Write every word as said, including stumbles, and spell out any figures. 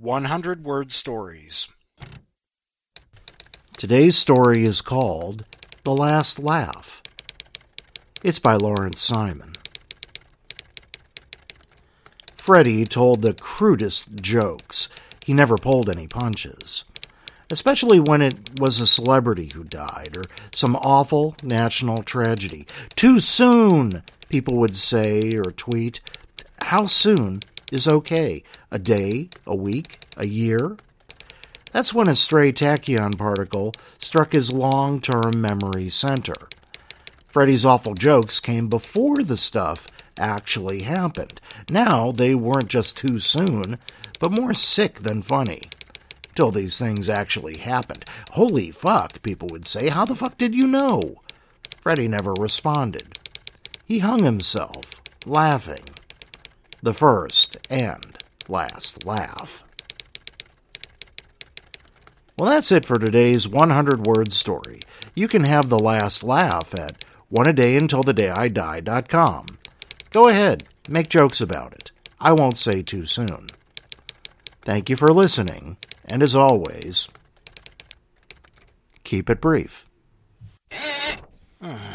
one hundred word stories. Today's story is called The Last Laugh. It's by Lawrence Simon. Freddie told the crudest jokes. He never pulled any punches, especially when it was a celebrity who died or some awful national tragedy. Too soon, people would say or tweet. How soon is okay? A day? A week? A year? That's when a stray tachyon particle struck his long-term memory center. Freddie's awful jokes came before the stuff actually happened. Now they weren't just too soon, but more sick than funny. Till these things actually happened. Holy fuck, people would say. How the fuck did you know? Freddie never responded. He hung himself, laughing. The first and last laugh. Well, that's it for today's one hundred word story. You can have the last laugh at one a day until the day I die dot com. Go ahead, make jokes about it. I won't say too soon. Thank you for listening, and as always, keep it brief.